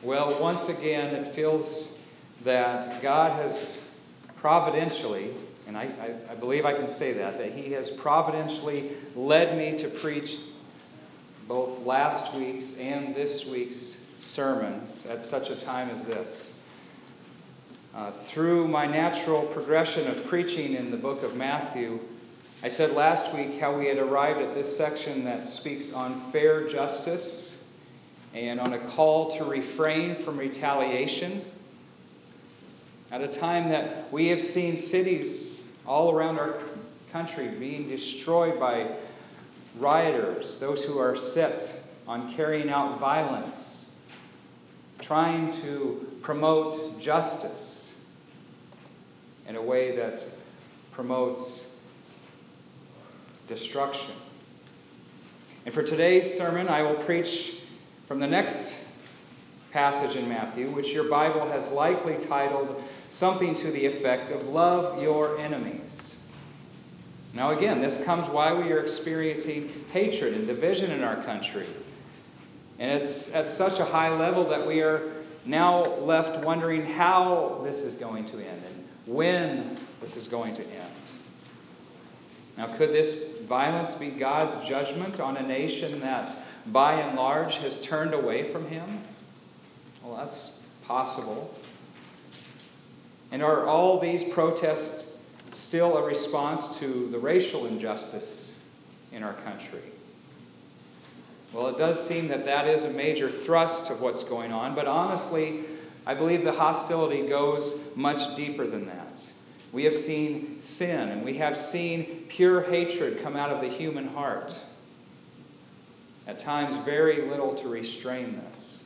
Well, once again, it feels that God has providentially, and I believe I can say that He has providentially led me to preach both last week's and this week's sermons at such a time as this. Through my natural progression of preaching in the book of Matthew, I said last week how we had arrived at this section that speaks on fair justice and on a call to refrain from retaliation. At a time that we have seen cities all around our country being destroyed by rioters, those who are set on carrying out violence, trying to promote justice in a way that promotes destruction. And for today's sermon, I will preach from the next passage in Matthew, which your Bible has likely titled something to the effect of "Love Your Enemies." Now again, this comes while we are experiencing hatred and division in our country. And it's at such a high level that we are now left wondering how this is going to end and when this is going to end. Now, could this violence be God's judgment on a nation that, by and large, has turned away from Him? Well, that's possible. And are all these protests still a response to the racial injustice in our country? Well, it does seem that is a major thrust of what's going on, but honestly, I believe the hostility goes much deeper than that. We have seen sin, and we have seen pure hatred come out of the human heart. At times, very little to restrain this.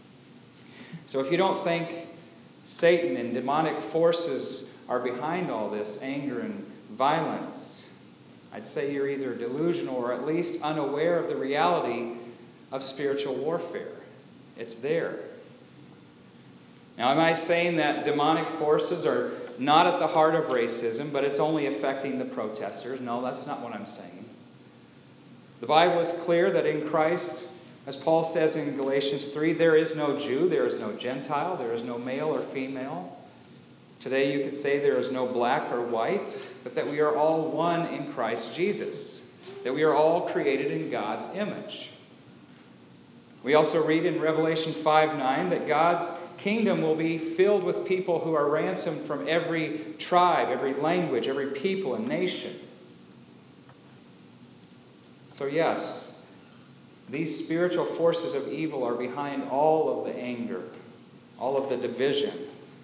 So if you don't think Satan and demonic forces are behind all this anger and violence, I'd say you're either delusional or at least unaware of the reality of spiritual warfare. It's there. Now, am I saying that demonic forces are not at the heart of racism, but it's only affecting the protesters? No, that's not what I'm saying. The Bible is clear that in Christ, as Paul says in Galatians 3, there is no Jew, there is no Gentile, there is no male or female. Today you could say there is no black or white, but that we are all one in Christ Jesus, that we are all created in God's image. We also read in Revelation 5:9 that God's kingdom will be filled with people who are ransomed from every tribe, every language, every people and nation. So yes, these spiritual forces of evil are behind all of the anger, all of the division.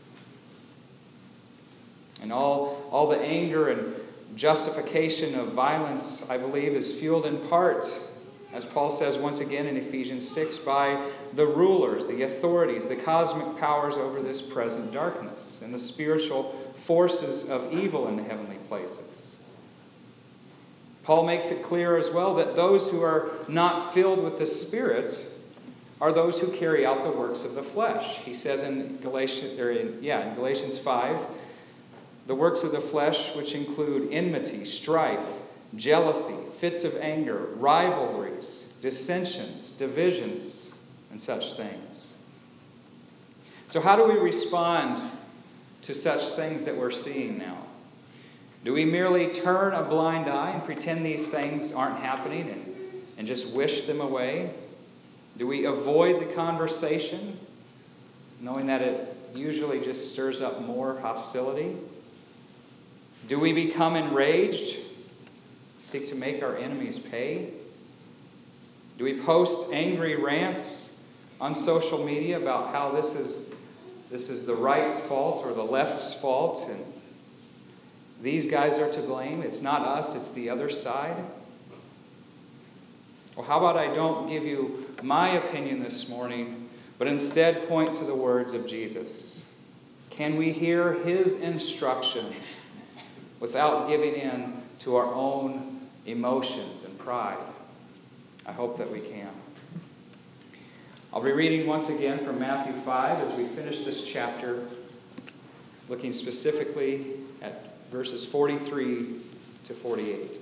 And all the anger and justification of violence, I believe, is fueled in part, as Paul says once again in Ephesians 6, by the rulers, the authorities, the cosmic powers over this present darkness, and the spiritual forces of evil in the heavenly places. Paul makes it clear as well that those who are not filled with the Spirit are those who carry out the works of the flesh. He says in Galatians 5, the works of the flesh, which include enmity, strife, jealousy, fits of anger, rivalries, dissensions, divisions, and such things. So how do we respond to such things that we're seeing now? Do we merely turn a blind eye and pretend these things aren't happening and just wish them away? Do we avoid the conversation, knowing that it usually just stirs up more hostility? Do we become enraged, seek to make our enemies pay? Do we post angry rants on social media about how this is the right's fault or the left's fault, and these guys are to blame? It's not us, it's the other side. Well, how about I don't give you my opinion this morning, but instead point to the words of Jesus? Can we hear His instructions without giving in to our own emotions and pride? I hope that we can. I'll be reading once again from Matthew 5 as we finish this chapter, looking specifically at verses 43 to 48.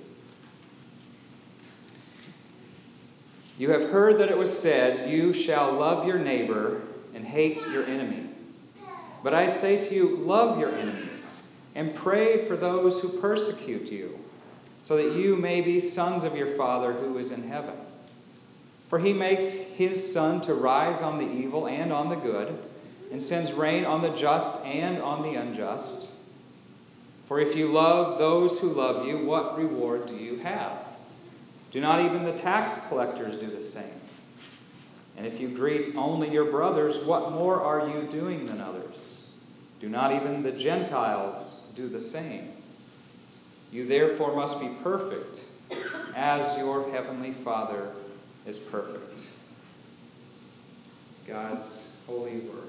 You have heard that it was said, "You shall love your neighbor and hate your enemy. But I say to you, love your enemies and pray for those who persecute you, so that you may be sons of your Father who is in heaven. For he makes his sun to rise on the evil and on the good, and sends rain on the just and on the unjust. For if you love those who love you, what reward do you have? Do not even the tax collectors do the same? And if you greet only your brothers, what more are you doing than others? Do not even the Gentiles do the same? You therefore must be perfect, as your heavenly Father is perfect. God's holy word.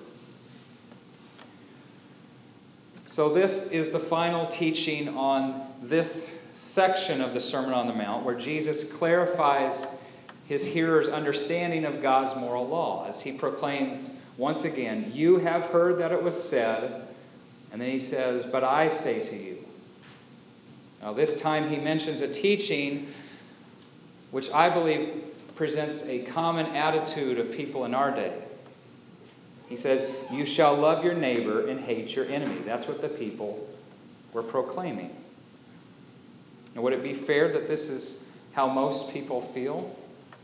So this is the final teaching on this section of the Sermon on the Mount, where Jesus clarifies his hearers' understanding of God's moral law, as he proclaims once again, you have heard that it was said, and then he says, but I say to you. Now this time he mentions a teaching which I believe presents a common attitude of people in our day. He says, you shall love your neighbor and hate your enemy. That's what the people were proclaiming. Now, would it be fair that this is how most people feel?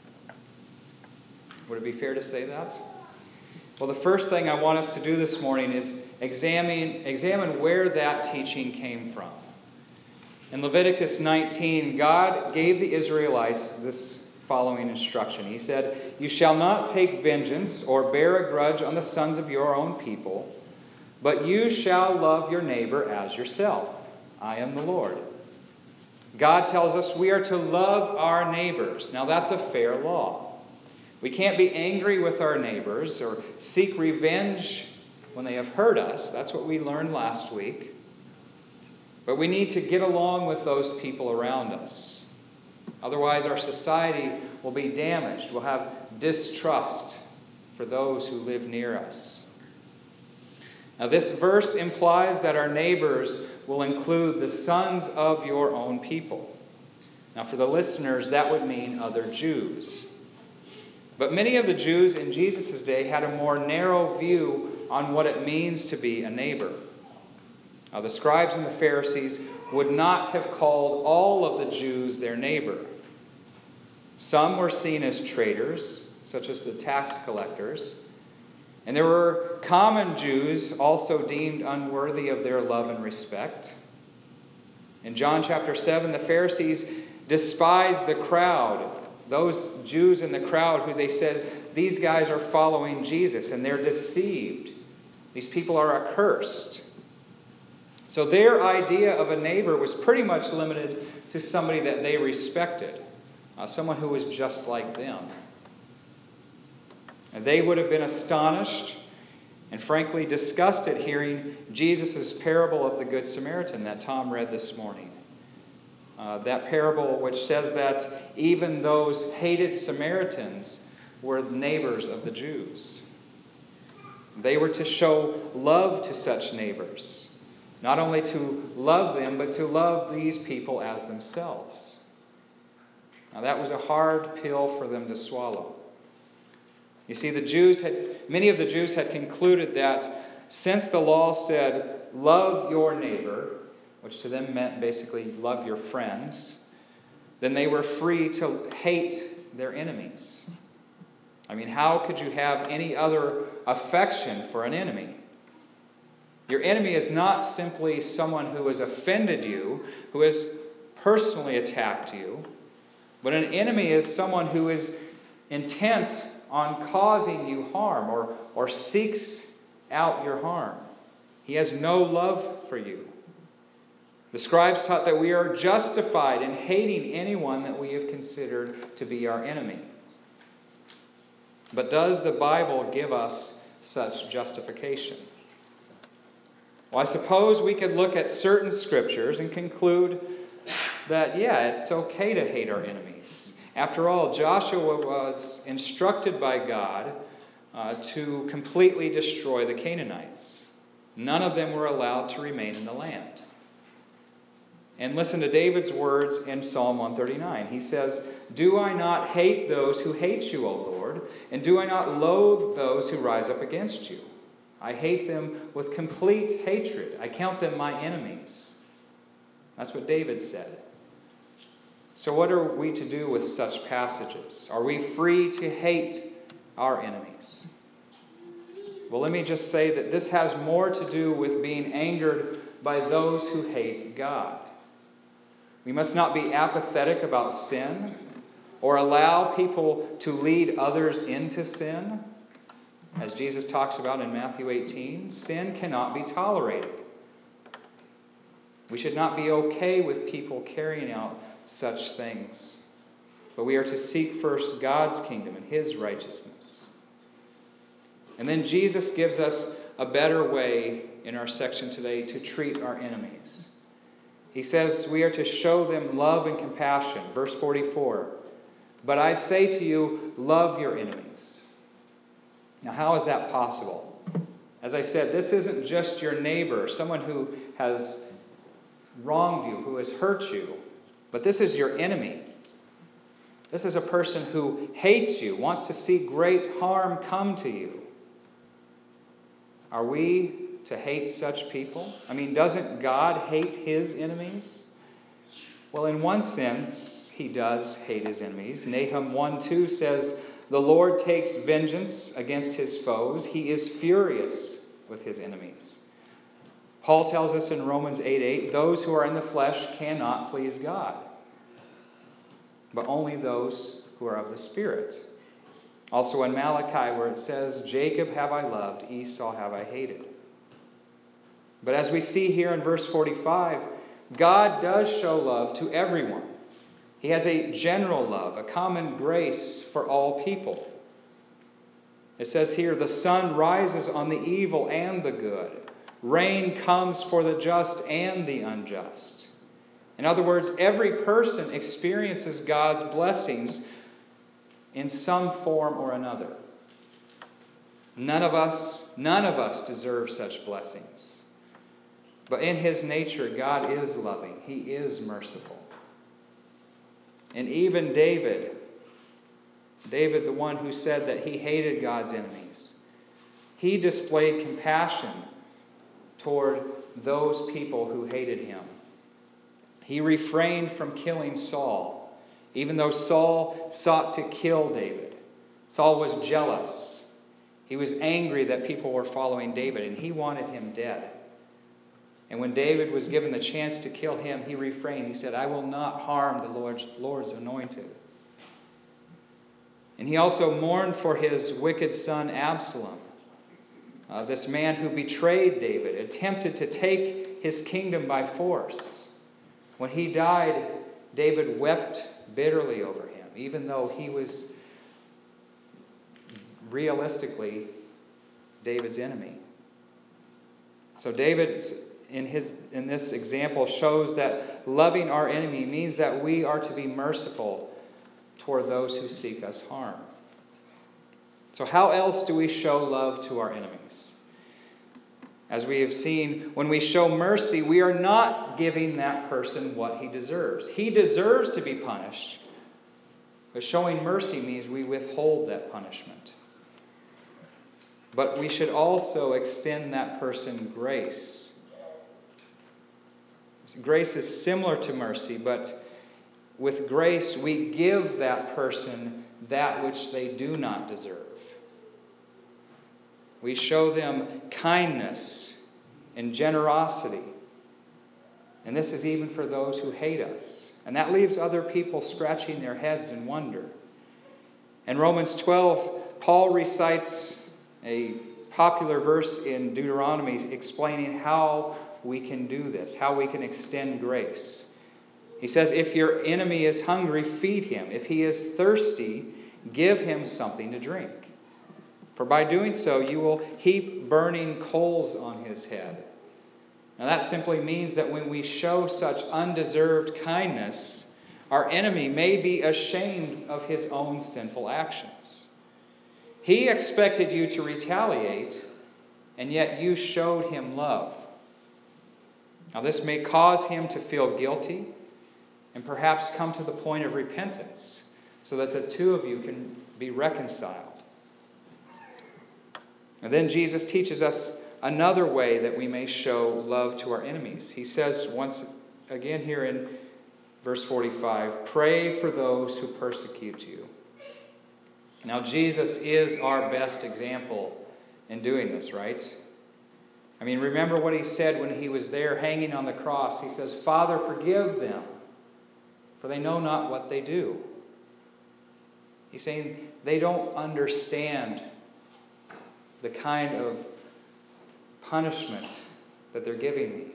Would it be fair to say that? Well, the first thing I want us to do this morning is examine where that teaching came from. In Leviticus 19, God gave the Israelites this following instruction. He said, you shall not take vengeance or bear a grudge on the sons of your own people, but you shall love your neighbor as yourself. I am the Lord. God tells us we are to love our neighbors. Now that's a fair law. We can't be angry with our neighbors or seek revenge when they have hurt us. That's what we learned last week. But we need to get along with those people around us. Otherwise, our society will be damaged. We'll have distrust for those who live near us. Now, this verse implies that our neighbors will include the sons of your own people. Now, for the listeners, that would mean other Jews. But many of the Jews in Jesus' day had a more narrow view on what it means to be a neighbor. Now, the scribes and the Pharisees would not have called all of the Jews their neighbor. Some were seen as traitors, such as the tax collectors. And there were common Jews also deemed unworthy of their love and respect. In John chapter 7, the Pharisees despised the crowd, those Jews in the crowd who they said, these guys are following Jesus and they're deceived. These people are accursed. So their idea of a neighbor was pretty much limited to somebody that they respected, someone who was just like them. And they would have been astonished and frankly disgusted hearing Jesus' parable of the Good Samaritan that Tom read this morning. That parable which says that even those hated Samaritans were neighbors of the Jews. They were to show love to such neighbors. Not only to love them, but to love these people as themselves. Now that was a hard pill for them to swallow. You see, many of the Jews had concluded that since the law said, love your neighbor, which to them meant basically love your friends, then they were free to hate their enemies. I mean, how could you have any other affection for an enemy? Your enemy is not simply someone who has offended you, who has personally attacked you, but an enemy is someone who is intent on causing you harm or seeks out your harm. He has no love for you. The scribes taught that we are justified in hating anyone that we have considered to be our enemy. But does the Bible give us such justification? Well, I suppose we could look at certain scriptures and conclude that, yeah, it's okay to hate our enemies. After all, Joshua was instructed by God to completely destroy the Canaanites. None of them were allowed to remain in the land. And listen to David's words in Psalm 139. He says, "Do I not hate those who hate you, O Lord? And do I not loathe those who rise up against you? I hate them with complete hatred. I count them my enemies." That's what David said. So what are we to do with such passages? Are we free to hate our enemies? Well, let me just say that this has more to do with being angered by those who hate God. We must not be apathetic about sin or allow people to lead others into sin. As Jesus talks about in Matthew 18, sin cannot be tolerated. We should not be okay with people carrying out such things. But we are to seek first God's kingdom and His righteousness. And then Jesus gives us a better way in our section today to treat our enemies. He says we are to show them love and compassion. Verse 44, "But I say to you, love your enemies." Now, how is that possible? As I said, this isn't just your neighbor, someone who has wronged you, who has hurt you, but this is your enemy. This is a person who hates you, wants to see great harm come to you. Are we to hate such people? I mean, doesn't God hate His enemies? Well, in one sense, He does hate His enemies. Nahum 1:2 says, "The Lord takes vengeance against His foes. He is furious with His enemies." Paul tells us in Romans 8:8, "Those who are in the flesh cannot please God, but only those who are of the Spirit." Also in Malachi, where it says, "Jacob have I loved, Esau have I hated." But as we see here in verse 45, God does show love to everyone. He has a general love, a common grace for all people. It says here, "The sun rises on the evil and the good. Rain comes for the just and the unjust." In other words, every person experiences God's blessings in some form or another. None of us deserve such blessings. But in His nature, God is loving. He is merciful. And even David, the one who said that he hated God's enemies, he displayed compassion toward those people who hated him. He refrained from killing Saul, even though Saul sought to kill David. Saul was jealous. He was angry that people were following David, and he wanted him dead. And when David was given the chance to kill him, he refrained. He said, "I will not harm the Lord's anointed." And he also mourned for his wicked son Absalom, this man who betrayed David, attempted to take his kingdom by force. When he died, David wept bitterly over him, even though he was realistically David's enemy. So David, in this example, shows that loving our enemy means that we are to be merciful toward those who seek us harm. So how else do we show love to our enemies? As we have seen, when we show mercy, we are not giving that person what he deserves. He deserves to be punished, but showing mercy means we withhold that punishment. But we should also extend that person grace. Grace is similar to mercy, but with grace we give that person that which they do not deserve. We show them kindness and generosity. And this is even for those who hate us. And that leaves other people scratching their heads in wonder. In Romans 12, Paul recites a popular verse in Deuteronomy explaining how we can do this, how we can extend grace. He says, "If your enemy is hungry, feed him. If he is thirsty, give him something to drink. For by doing so, you will heap burning coals on his head." Now that simply means that when we show such undeserved kindness, our enemy may be ashamed of his own sinful actions. He expected you to retaliate, and yet you showed him love. Now this may cause him to feel guilty and perhaps come to the point of repentance. so that the two of you can be reconciled. And then Jesus teaches us another way that we may show love to our enemies. He says once again here in verse 45, pray for those who persecute you. Now Jesus is our best example in doing this, right? I mean, remember what he said when he was there hanging on the cross. He says, Father, forgive them, for they know not what they do. He's saying they don't understand the kind of punishment that they're giving me.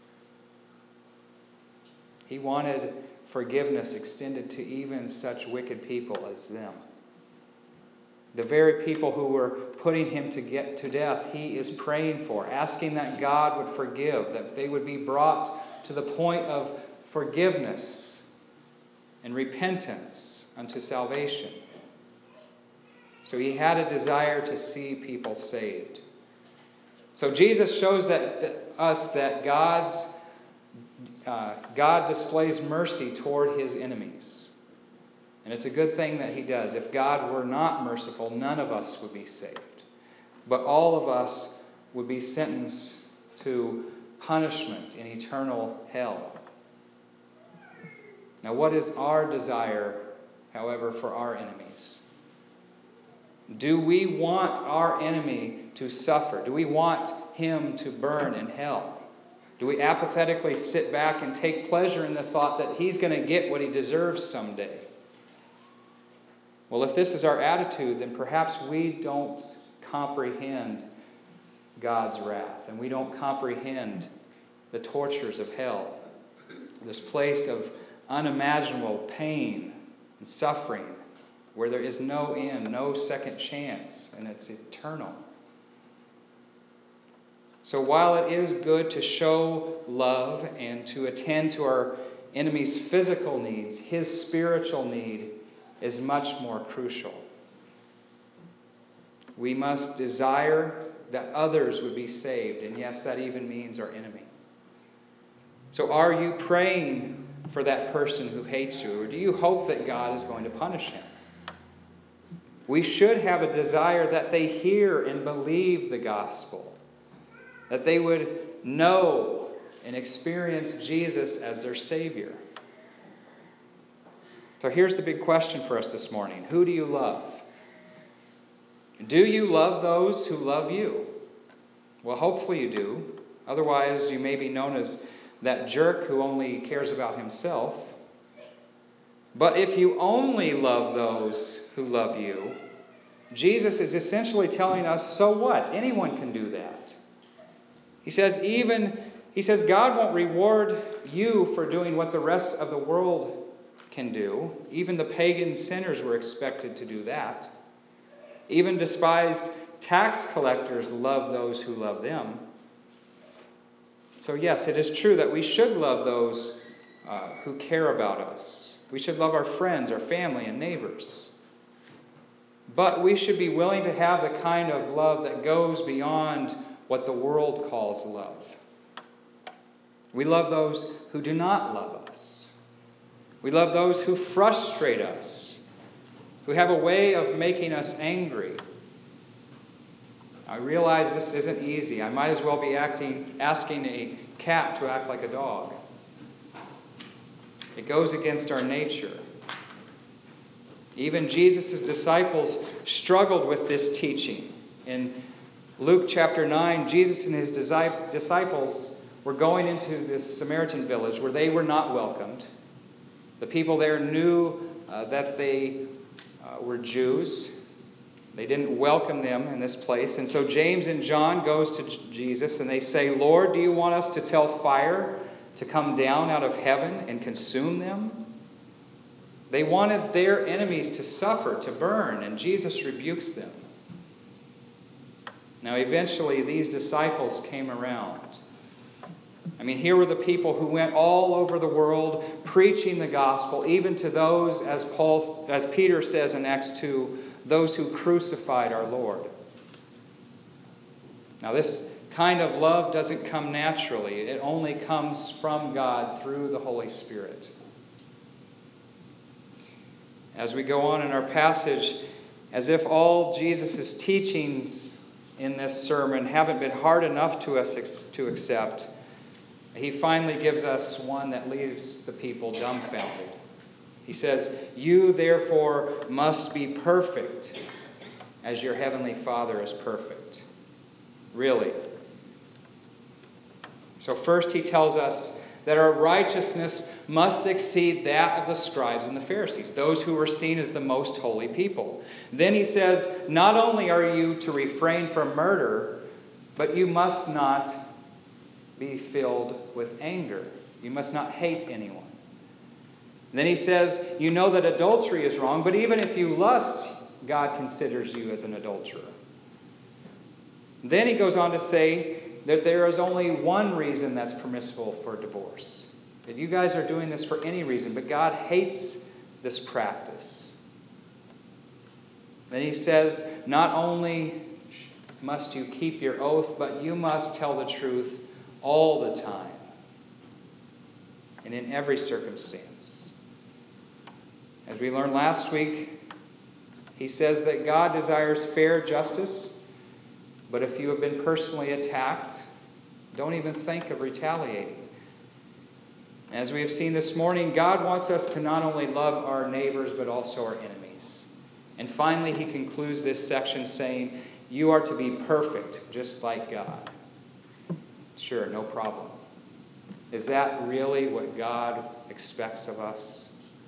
He wanted forgiveness extended to even such wicked people as them. The very people who were putting him to death, he is praying for, asking that God would forgive, that they would be brought to the point of forgiveness and repentance unto salvation. So he had a desire to see people saved. So Jesus shows us that God displays mercy toward his enemies. And it's a good thing that he does. If God were not merciful, none of us would be saved. But all of us would be sentenced to punishment in eternal hell. Now, what is our desire, however, for our enemies? Do we want our enemy to suffer? Do we want him to burn in hell? Do we apathetically sit back and take pleasure in the thought that he's going to get what he deserves someday? Well, if this is our attitude, then perhaps we don't comprehend God's wrath, and we don't comprehend the tortures of hell, this place of unimaginable pain and suffering, where there is no end, no second chance, and it's eternal. So while it is good to show love and to attend to our enemy's physical needs, his spiritual need is much more crucial. We must desire that others would be saved, and yes, that even means our enemy. So are you praying for that person who hates you, or do you hope that God is going to punish him? We should have a desire that they hear and believe the gospel, that they would know and experience Jesus as their Savior. So here's the big question for us this morning. Who do you love? Do you love those who love you? Well, hopefully you do. Otherwise, you may be known as that jerk who only cares about himself. But if you only love those who love you, Jesus is essentially telling us, so what? Anyone can do that. He says God won't reward you for doing what the rest of the world can do. Even the pagan sinners were expected to do that. Even despised tax collectors love those who love them. So yes, it is true that we should love those who care about us. We should love our friends, our family, and neighbors. But we should be willing to have the kind of love that goes beyond what the world calls love. We love those who do not love us. We love those who frustrate us, who have a way of making us angry. I realize this isn't easy. I might as well be asking a cat to act like a dog. It goes against our nature. Even Jesus' disciples struggled with this teaching. In Luke chapter 9, Jesus and his disciples were going into this Samaritan village where they were not welcomed. The people there knew that they were Jews. They didn't welcome them in this place. And so James and John goes to Jesus and they say, Lord, do you want us to tell fire to come down out of heaven and consume them? They wanted their enemies to suffer, to burn, and Jesus rebukes them. Now eventually these disciples came around. I mean, here were the people who went all over the world preaching the gospel, even to those, as Peter says in Acts 2, those who crucified our Lord. Now this kind of love doesn't come naturally. It only comes from God through the Holy Spirit. as we go on in our passage, as if all Jesus' teachings in this sermon haven't been hard enough to us to accept, he finally gives us one that leaves the people dumbfounded. He says, "You therefore must be perfect as your heavenly Father is perfect." Really? So first he tells us that our righteousness must exceed that of the scribes and the Pharisees, those who were seen as the most holy people. Then he says, not only are you to refrain from murder, but you must not be filled with anger. You must not hate anyone. Then he says, you know that adultery is wrong, but even if you lust, God considers you as an adulterer. Then he goes on to say that there is only one reason that's permissible for divorce. That you guys are doing this for any reason, but God hates this practice. Then he says, not only must you keep your oath, but you must tell the truth all the time and in every circumstance. As we learned last week, he says that God desires fair justice, but if you have been personally attacked, don't even think of retaliating. As we have seen this morning, God wants us to not only love our neighbors, but also our enemies. And finally, he concludes this section saying, you are to be perfect, just like God. Sure, no problem. Is that really what God expects of us?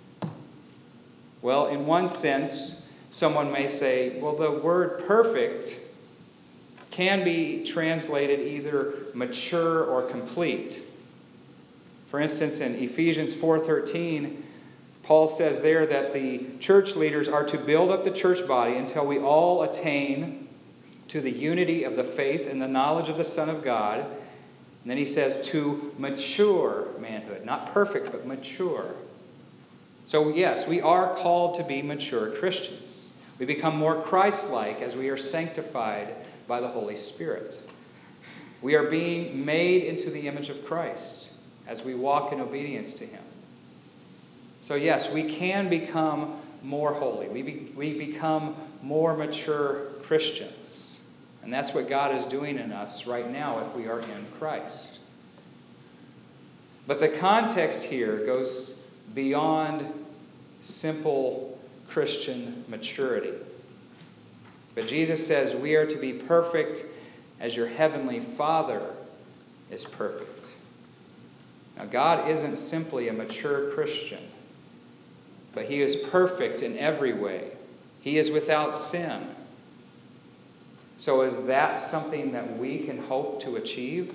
Well, in one sense, someone may say, well, the word perfect can be translated either mature or complete. For instance, in Ephesians 4:13, Paul says there that the church leaders are to build up the church body until we all attain to the unity of the faith and the knowledge of the Son of God. And then he says to mature manhood. Not perfect, but mature. So yes, we are called to be mature Christians. We become more Christ-like as we are sanctified by the Holy Spirit. We are being made into the image of Christ as we walk in obedience to him. So yes, we can become more holy. We become more mature Christians. And that's what God is doing in us right now if we are in Christ. But the context here goes beyond simple Christian maturity. But Jesus says we are to be perfect as your heavenly Father is perfect. Now, God isn't simply a mature Christian, but he is perfect in every way. He is without sin. So is that something that we can hope to achieve?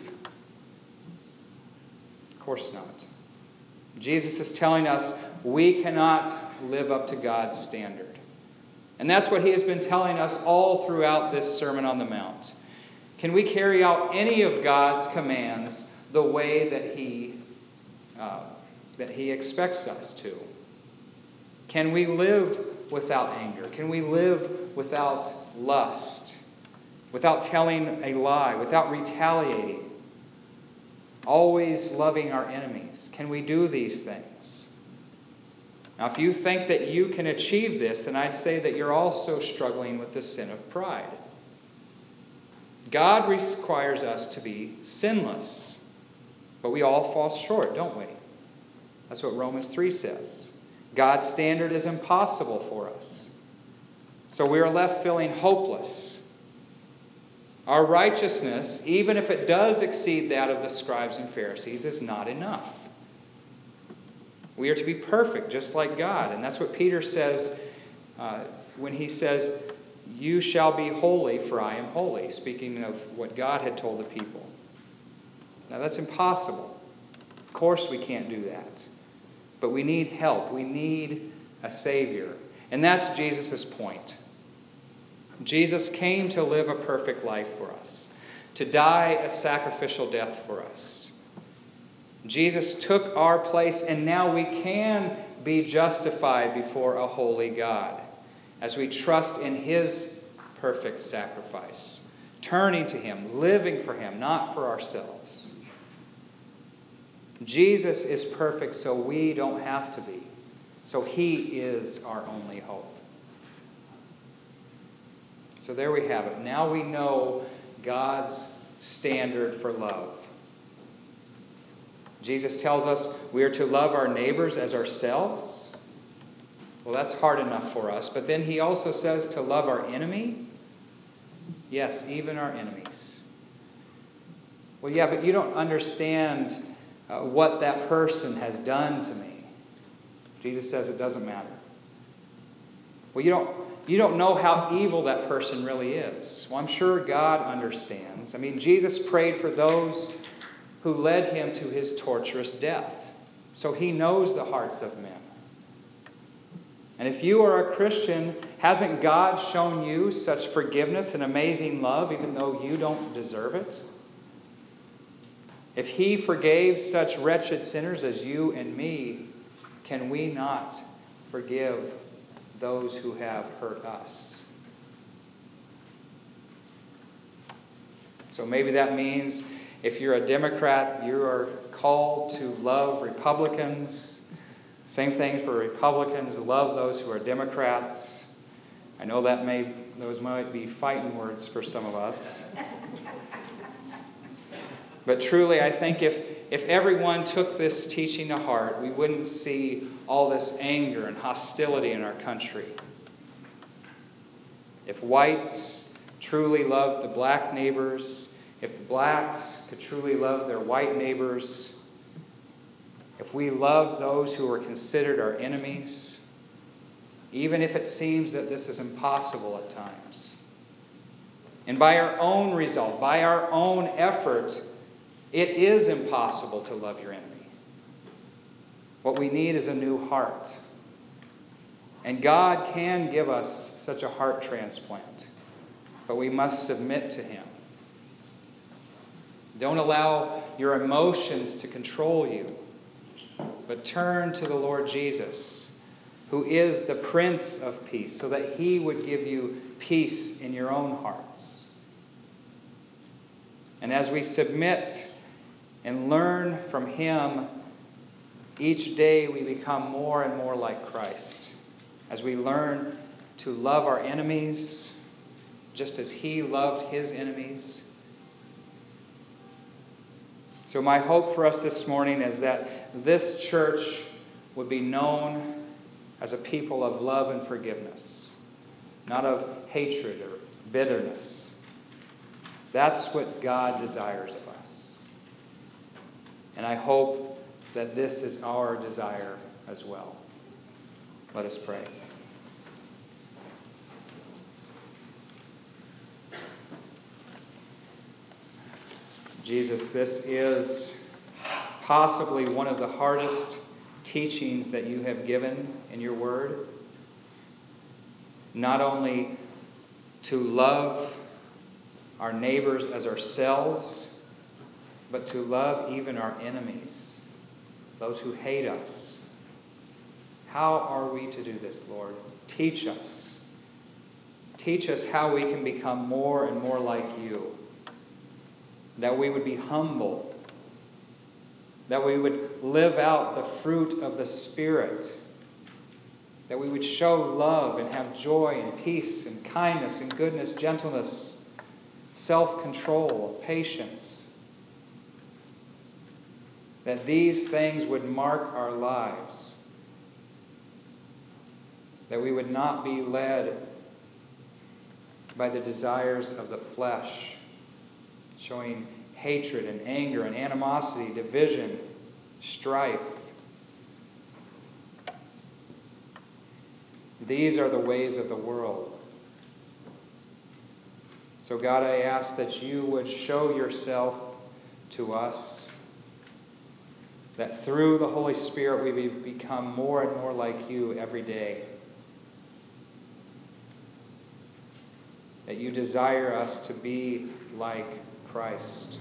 Of course not. Jesus is telling us we cannot live up to God's standard. And that's what he has been telling us all throughout this Sermon on the Mount. Can we carry out any of God's commands the way that he expects us to? Can we live without anger? Can we live without lust? Without telling a lie? Without retaliating? Always loving our enemies? Can we do these things? Now, if you think that you can achieve this, then I'd say that you're also struggling with the sin of pride. God requires us to be sinless. But we all fall short, don't we? That's what Romans 3 says. God's standard is impossible for us. So we are left feeling hopeless. Our righteousness, even if it does exceed that of the scribes and Pharisees, is not enough. We are to be perfect, just like God. And that's what Peter says when he says, you shall be holy, for I am holy, speaking of what God had told the people. Now that's impossible. Of course we can't do that. But we need help. We need a Savior. And that's Jesus' point. Jesus came to live a perfect life for us, to die a sacrificial death for us. Jesus took our place, and now we can be justified before a holy God as we trust in his perfect sacrifice, turning to him, living for him, not for ourselves. Jesus is perfect, so we don't have to be. So He is our only hope. So there we have it. Now we know God's standard for love. Jesus tells us we are to love our neighbors as ourselves. Well, that's hard enough for us. But then He also says to love our enemy. Yes, even our enemies. Well, yeah, but you don't understand what that person has done to me. Jesus says it doesn't matter. Well, you don't know how evil that person really is. Well, I'm sure God understands. I mean, Jesus prayed for those who led Him to His torturous death. So He knows the hearts of men. And if you are a Christian, hasn't God shown you such forgiveness and amazing love even though you don't deserve it? If He forgave such wretched sinners as you and me, can we not forgive those who have hurt us? So maybe that means if you're a Democrat, you are called to love Republicans. Same thing for Republicans, love those who are Democrats. I know those might be fighting words for some of us. But truly, I think if everyone took this teaching to heart, we wouldn't see all this anger and hostility in our country. If whites truly loved the black neighbors, if the blacks could truly love their white neighbors, if we love those who are considered our enemies, even if it seems that this is impossible at times, and by our own resolve, by our own effort, it is impossible to love your enemy. What we need is a new heart. And God can give us such a heart transplant, but we must submit to Him. Don't allow your emotions to control you, but turn to the Lord Jesus, who is the Prince of Peace, so that He would give you peace in your own hearts. And as we submit and learn from Him, each day we become more and more like Christ. As we learn to love our enemies, just as He loved His enemies. So my hope for us this morning is that this church would be known as a people of love and forgiveness, not of hatred or bitterness. That's what God desires of us. And I hope that this is our desire as well. Let us pray. Jesus, this is possibly one of the hardest teachings that you have given in your word. Not only to love our neighbors as ourselves, but to love even our enemies, those who hate us. How are we to do this, Lord? Teach us. Teach us how we can become more and more like you. That we would be humble. That we would live out the fruit of the Spirit. That we would show love and have joy and peace and kindness and goodness, gentleness, self-control, patience. That these things would mark our lives. That we would not be led by the desires of the flesh, showing hatred and anger and animosity, division, strife. These are the ways of the world. So God, I ask that you would show yourself to us, that through the Holy Spirit we become more and more like you every day. That you desire us to be like Christ.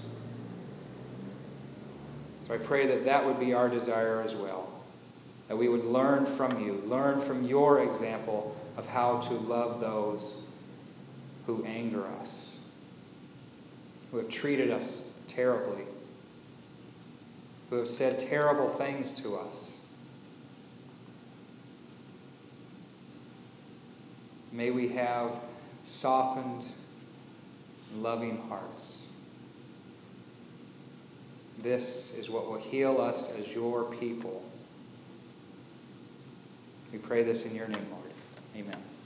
So I pray that that would be our desire as well. That we would learn from you, learn from your example of how to love those who anger us, who have treated us terribly, who have said terrible things to us. May we have softened, loving hearts. This is what will heal us as your people. We pray this in your name, Lord. Amen.